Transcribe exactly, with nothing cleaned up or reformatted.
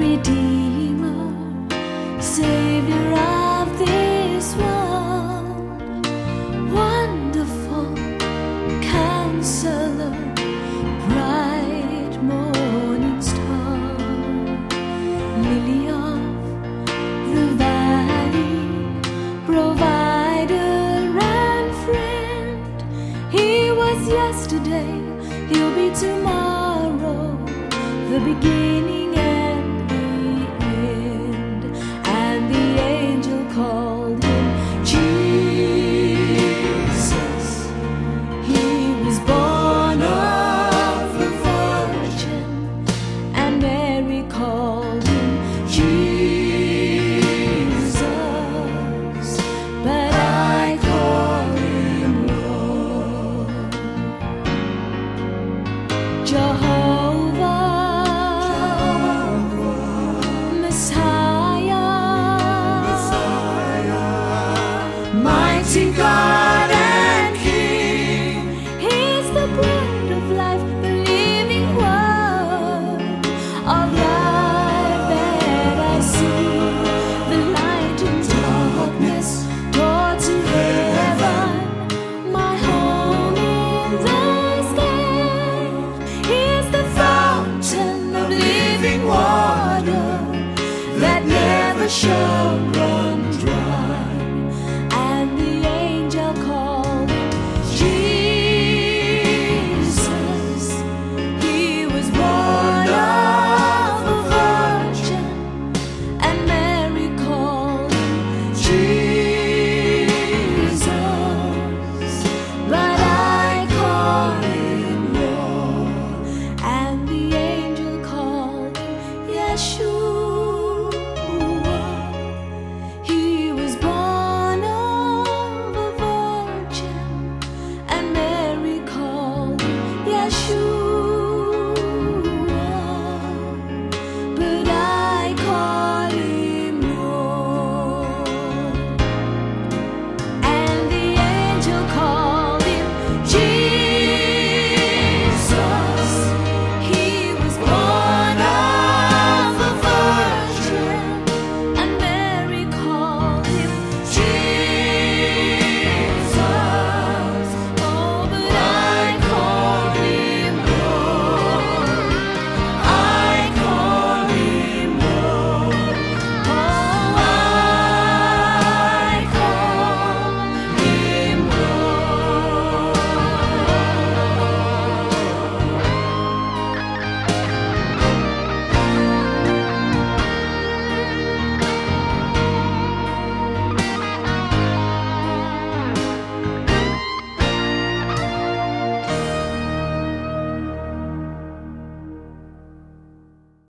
Redeemer, Savior of this world, wonderful Counselor, bright morning star, Lily of the valley, provider and friend. He was yesterday, he'll be tomorrow, the beginning and the end. And the angel called him Jesus. He was born of a virgin, and Mary called him Jesus. But I call him Lord. Jehovah, mighty God and King. He's the bread of life, the living word of life that I see, the light in darkness, door to heaven, my home in the sky. He's the fountain of living water that never shall run dry. He was born of a virgin, and Mary called him Yeshua.